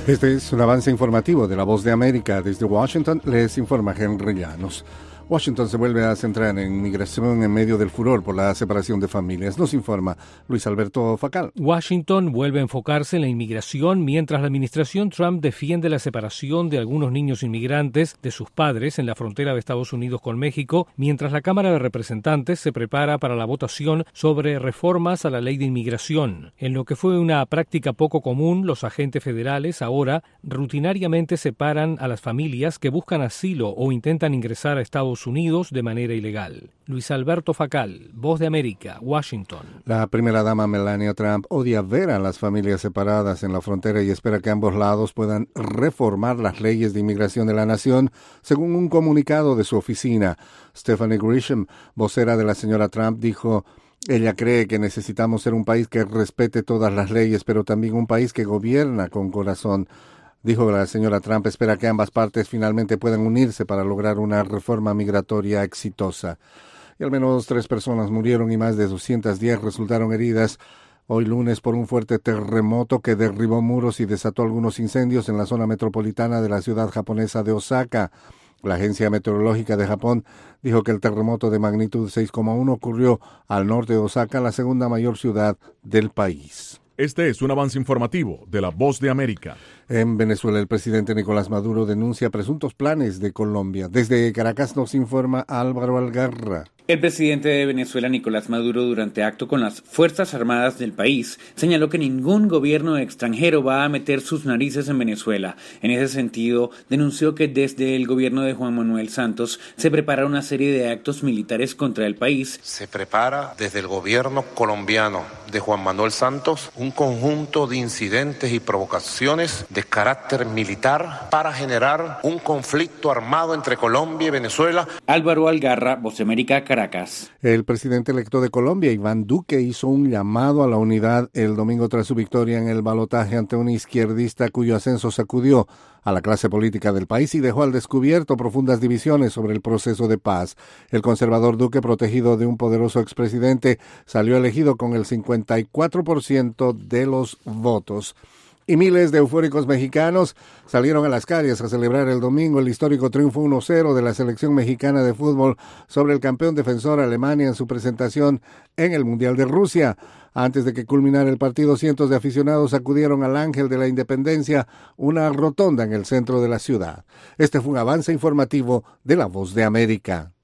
Este es un avance informativo de La Voz de América. Desde Washington les informa Henry Llanos. Washington se vuelve a centrar en migración en medio del furor por la separación de familias. Nos informa Luis Alberto Facal. Washington vuelve a enfocarse en la inmigración mientras la administración Trump defiende la separación de algunos niños inmigrantes de sus padres en la frontera de Estados Unidos con México, mientras la Cámara de Representantes se prepara para la votación sobre reformas a la ley de inmigración. En lo que fue una práctica poco común, los agentes federales ahora rutinariamente separan a las familias que buscan asilo o intentan ingresar a Estados Unidos de manera ilegal. Luis Alberto Facal, Voz de América, Washington. La primera dama Melania Trump odia ver a las familias separadas en la frontera y espera que ambos lados puedan reformar las leyes de inmigración de la nación, según un comunicado de su oficina. Stephanie Grisham, vocera de la señora Trump, dijo: ella cree que necesitamos ser un país que respete todas las leyes, pero también un país que gobierna con corazón. Dijo que la señora Trump espera que ambas partes finalmente puedan unirse para lograr una reforma migratoria exitosa. Y al menos 3 personas murieron y más de 210 resultaron heridas hoy lunes por un fuerte terremoto que derribó muros y desató algunos incendios en la zona metropolitana de la ciudad japonesa de Osaka. La Agencia Meteorológica de Japón dijo que el terremoto de magnitud 6,1 ocurrió al norte de Osaka, la segunda mayor ciudad del país. Este es un avance informativo de La Voz de América. En Venezuela, el presidente Nicolás Maduro denuncia presuntos planes de Colombia. Desde Caracas nos informa Álvaro Algarra. El presidente de Venezuela, Nicolás Maduro, durante acto con las Fuerzas Armadas del país, señaló que ningún gobierno extranjero va a meter sus narices en Venezuela. En ese sentido, denunció que desde el gobierno de Juan Manuel Santos se prepara una serie de actos militares contra el país. Se prepara desde el gobierno colombiano de Juan Manuel Santos un conjunto de incidentes y provocaciones de carácter militar para generar un conflicto armado entre Colombia y Venezuela. Álvaro Algarra, Voz de América, Caracas. El presidente electo de Colombia, Iván Duque, hizo un llamado a la unidad el domingo tras su victoria en el balotaje ante un izquierdista cuyo ascenso sacudió a la clase política del país y dejó al descubierto profundas divisiones sobre el proceso de paz. El conservador Duque, protegido de un poderoso expresidente, salió elegido con el 54% de los votos. Y miles de eufóricos mexicanos salieron a las calles a celebrar el domingo el histórico triunfo 1-0 de la selección mexicana de fútbol sobre el campeón defensor Alemania en su presentación en el Mundial de Rusia. Antes de que culminara el partido, cientos de aficionados acudieron al Ángel de la Independencia, una rotonda en el centro de la ciudad. Este fue un avance informativo de La Voz de América.